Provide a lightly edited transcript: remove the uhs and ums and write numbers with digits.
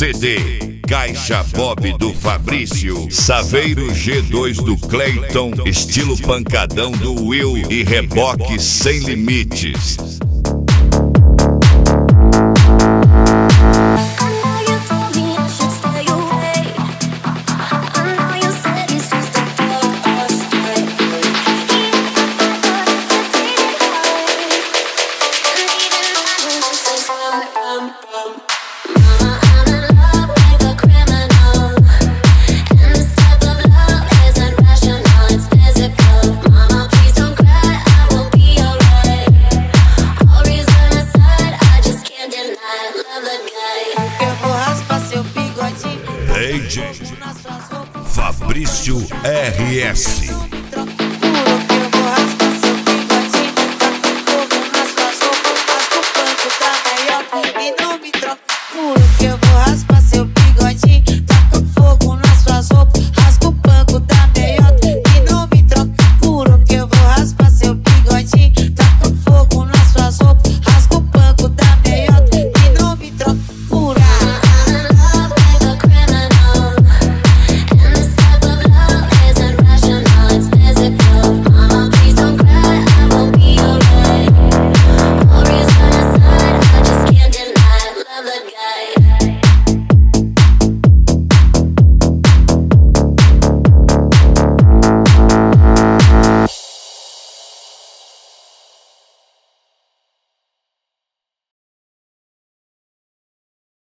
CD Caixa Bob do Fabrício, Saveiro G2 do Clayton, estilo pancadão do Will e reboque sem limites. Fabrício RS.